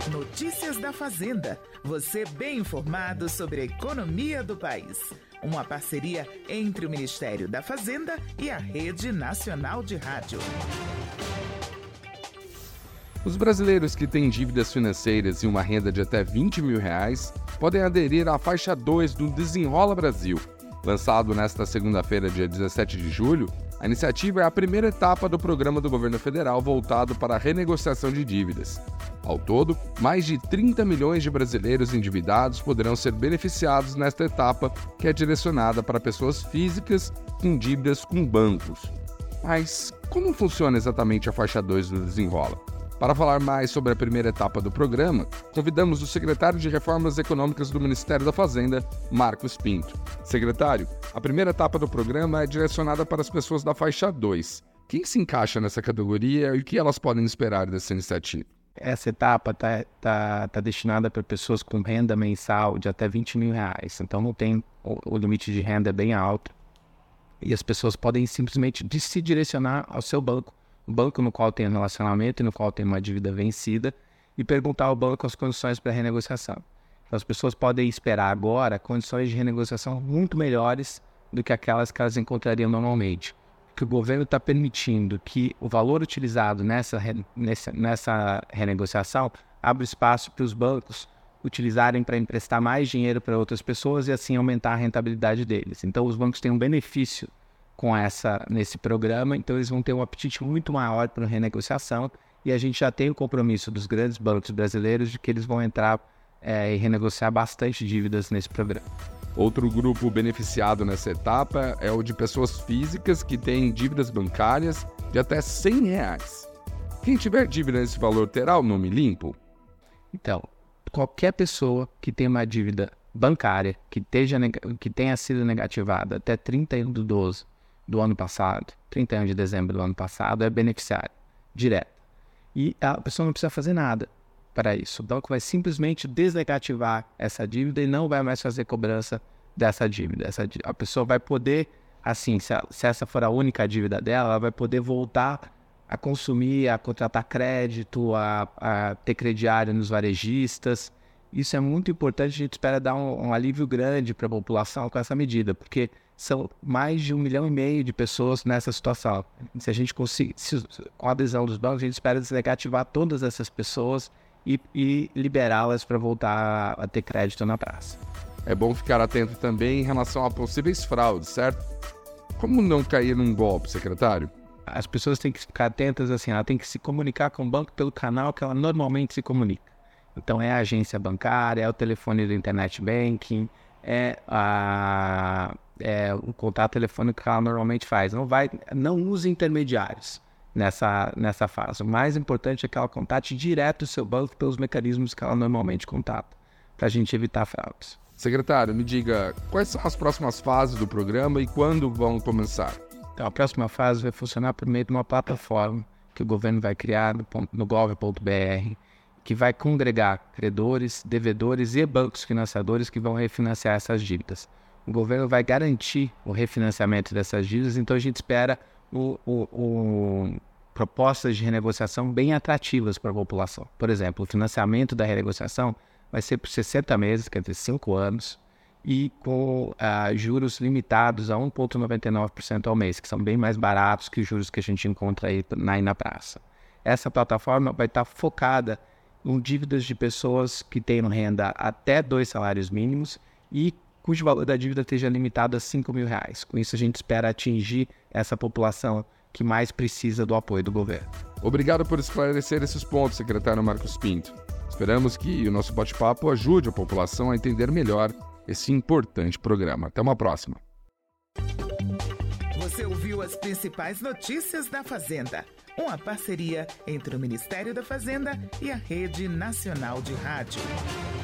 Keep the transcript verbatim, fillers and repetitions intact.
Notícias da Fazenda. Você bem informado sobre a economia do país. Uma parceria entre o Ministério da Fazenda e a Rede Nacional de Rádio. Os brasileiros que têm dívidas financeiras e uma renda de até vinte mil reais podem aderir à faixa dois do Desenrola Brasil. Lançado nesta segunda-feira, dia dezessete de julho, a iniciativa é a primeira etapa do programa do governo federal voltado para a renegociação de dívidas. Ao todo, mais de trinta milhões de brasileiros endividados poderão ser beneficiados nesta etapa, que é direcionada para pessoas físicas com dívidas com bancos. Mas como funciona exatamente a faixa dois do Desenrola? Para falar mais sobre a primeira etapa do programa, convidamos o secretário de Reformas Econômicas do Ministério da Fazenda, Marcos Pinto. Secretário, a primeira etapa do programa é direcionada para as pessoas da faixa dois. Quem se encaixa nessa categoria e o que elas podem esperar dessa iniciativa? Essa etapa está tá, tá destinada para pessoas com renda mensal de até vinte mil reais. Então não tem, o, o limite de renda é bem alto. E as pessoas podem simplesmente se direcionar ao seu banco. O banco no qual tem um relacionamento e no qual tem uma dívida vencida, e perguntar ao banco as condições para renegociação. Então, as pessoas podem esperar agora condições de renegociação muito melhores do que aquelas que elas encontrariam normalmente. Porque o governo está permitindo que o valor utilizado nessa, nessa, nessa renegociação abra espaço para os bancos utilizarem para emprestar mais dinheiro para outras pessoas e assim aumentar a rentabilidade deles. Então, os bancos têm um benefício com essa, nesse programa, então eles vão ter um apetite muito maior para a renegociação, e a gente já tem o compromisso dos grandes bancos brasileiros de que eles vão entrar é, e renegociar bastante dívidas nesse programa. Outro grupo beneficiado nessa etapa é o de pessoas físicas que têm dívidas bancárias de até cem reais. Quem tiver dívida nesse valor terá o nome limpo? Então, qualquer pessoa que tem uma dívida bancária que, esteja, que tenha sido negativada até trinta e um de doze do ano passado, trinta e um de dezembro do ano passado, é beneficiário direto. E a pessoa não precisa fazer nada para isso. O banco vai simplesmente desnegativar essa dívida e não vai mais fazer cobrança dessa dívida. Essa, a pessoa vai poder, assim, se, a, se essa for a única dívida dela, ela vai poder voltar a consumir, a contratar crédito, a, a ter crediário nos varejistas. Isso é muito importante, a gente espera dar um, um alívio grande para a população com essa medida, porque são mais de um milhão e meio de pessoas nessa situação. Se a gente conseguir, se, com a adesão dos bancos, a gente espera desnegativar todas essas pessoas e, e liberá-las para voltar a, a ter crédito na praça. É bom ficar atento também em relação a possíveis fraudes, certo? Como não cair num golpe, secretário? As pessoas têm que ficar atentas, assim, ela tem que se comunicar com o banco pelo canal que ela normalmente se comunica. Então é a agência bancária, é o telefone do internet banking, é, a, é o contato telefônico que ela normalmente faz. Não, vai, não use intermediários nessa, nessa fase. O mais importante é que ela contate direto o seu banco pelos mecanismos que ela normalmente contata, para a gente evitar fraudes. Secretário, me diga, quais são as próximas fases do programa e quando vão começar? Então, a próxima fase vai funcionar por meio de uma plataforma que o governo vai criar no, no gov ponto b r, que vai congregar credores, devedores e bancos financiadores que vão refinanciar essas dívidas. O governo vai garantir o refinanciamento dessas dívidas, então a gente espera o, o, o, propostas de renegociação bem atrativas para a população. Por exemplo, o financiamento da renegociação vai ser por sessenta meses, quer dizer, cinco anos, e com uh, juros limitados a um vírgula noventa e nove por cento ao mês, que são bem mais baratos que os juros que a gente encontra aí na, aí na praça. Essa plataforma vai estar focada em dívidas de pessoas que tenham renda até dois salários mínimos e cujo valor da dívida esteja limitado a cinco mil reais. Com isso, a gente espera atingir essa população que mais precisa do apoio do governo. Obrigado por esclarecer esses pontos, secretário Marcos Pinto. Esperamos que o nosso bate-papo ajude a população a entender melhor esse importante programa. Até uma próxima. Você ouviu as principais notícias da Fazenda, uma parceria entre o Ministério da Fazenda e a Rede Nacional de Rádio.